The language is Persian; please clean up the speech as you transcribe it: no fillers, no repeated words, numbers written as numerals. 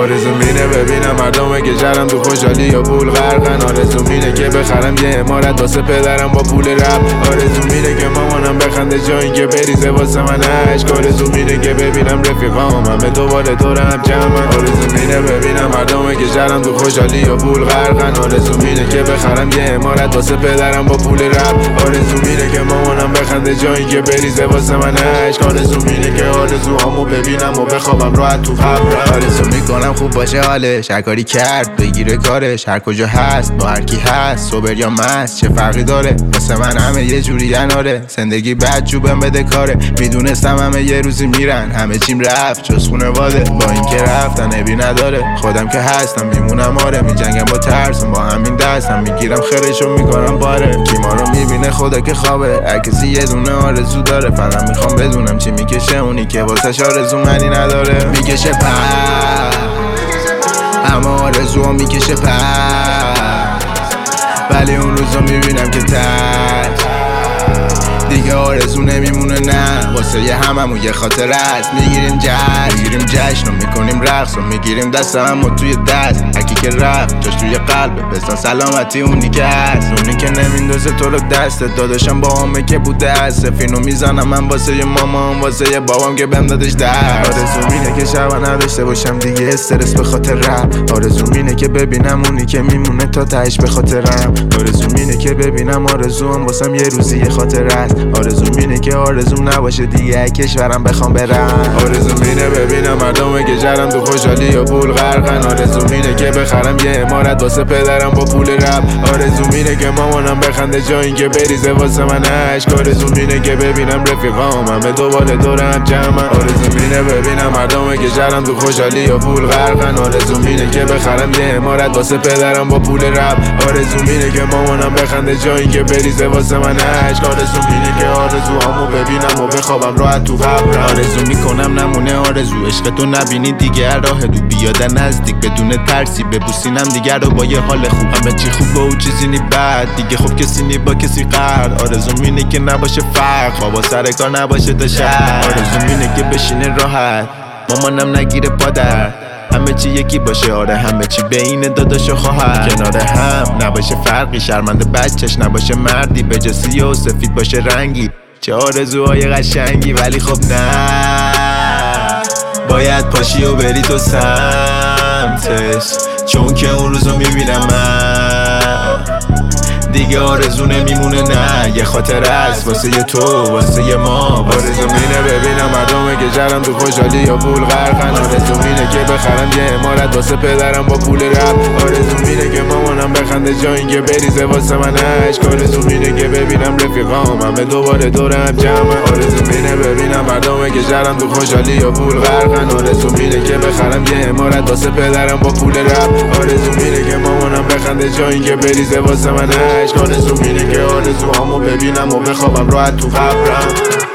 آرزو مینه ببینم مردمه که جرم تو خوشحالی یا پول غرقن. آرزو مینه که بخرم یه عمارت واسه پدرم با پول رپ. آرزو مینه که مامانم بخنده جا این که بریزه واسه من عشق. آرزو مینه که ببینم رفیقام همه دوباره دورم جمعن. آرزو مینه ببینم مردمه که جرم تو خوشحالی یا پول غرقن. آرزو مینه که بخرم یه عمارت واسه پدرم با پول رپ. آرزو مینه که مامانم بخنده جا این که بریزه واسه من عشق. آرزو مینه که آرزوهامو ببینم و بخوابم راحت تو قبرم. آرزو میکنم خوب باشه حالش، هر کاری کرد بگیره کارش، هر کجا هست با هر کی هست صبر یا مست چه فرقی داره. واسه من همه یه جوری آره، زندگی بد جوبم بده کاره. میدونستم همه یه روزی میرن، همه چیم رفت جز خونواده. با اینکه رفتن عیبی نداره، خودم که هستم میمونم آره. میجنگم با ترسم با همین دستم، میگیرم خیرشو میکنم باره. کی ما رو میبینه خدا که خوابه، هر کسی یه دونه آرزو داره. فقط میخوام بدونم چی میکشه اونی که واسش آرزو منی نداره. میکشه اما آرزو میکشه ولی اون روزا میبینم که دیگه آرزو نمیمونه نه. واسه یه هممون یه خاطر است. میگیریم جشن و میکنیم رقص و میگیریم دست همو توی دست. هرکی که رفت جاش توی قلبه، بستان سلامتی اونی که هست. اونی که نمیندازه تو رو دستت. داداشم با همه که بوده هست. سفینو میزنم من واسه یه مامان، واسه یه بابام که بهم دادش درد. آرزو مینه که شبا نداشته باشم دیگه استرس به خاطر رپ. آرزو مینه که ببینم اونی که میمونه تا تهش به خاطرم. آرزو مینه که ببینم آرزوام واسم یه روزی یه خاطر است. آرزو مینه که آرزوم نباشه دیگه کشورم بخوام برم. آرزو مینه ببینم مردمه که جرم تو خوشحالی یا پول غرقن. آرزو مینه که بخرم یه عمارت واسه پدرم با پول رپ. آرزو مینه که مامانم بخنده جا این که بریزه واسه من عشق. آرزو مینه که ببینم رفیقام همه دوباره دورم جمعن. آرزو مینه ببینم مردمه که جرم تو خوشحالی یا پول غرقن. آرزو مینه که بخرم یه عمارت واسه پدرم با پول رپ. آرزو مینه که مامانم بخنده جا این که بریزه واسه من عشق. آرزو مینه که آرزوهامو ببینم و بخوابم راحت تو قبرم. آرزو میکنم نمونه آرزو، عشق تو نبینی دیگه راه دو بیاد نزدیک بدون ترسی. ببوسینم دیگر رو با یه حال خوب، همه چی خوبه و چیزی نی بد دیگه. خب کسی نی با کسی قرد. آرزو مینه که نباشه فرق، بابا سر کار نباشه تا شب. آرزو مینه که بشینه راحت، مامانم نگیره پادر. همه چی یکی باشه آره، همه چی بین داداش و خواهر. کنار هم نباشه فرقی، شرمنده بچهش نباشه مردی. به جا سیاه و سفید باشه رنگی، چه آرزوهای قشنگی. ولی خب نه، باید پاشی و بری تو سمتش، چون که اون روزو میبینم من دیگه آرزو نمیمونه نه. یه خاطر است واسه یه تو واسه یه ما. آرزو مینه ببینم مردمه که جرم تو خوشحالی یا پول غرقن. آرزو مینه که بخرم یه عمارت واسه پدرم با پول رپ. آرزو مینه که مامانم بخنده جا این که بریزه واسه من عشق. آرزو مینه که ببینم رفیقام همه دوباره دورم جمعن. آرزو مینه ببینم مردمه که جرم تو خوشحالی یا پول غرقن. آرزو مینه که بخرم یه عمارت واسه پدرم با پول رپ. آرزو مینه که مامانم بخنده جا این که بریزه واسه من عشق. آرزو مینه که آرزوهامو ببینم و بخوابم راحت تو قبرم.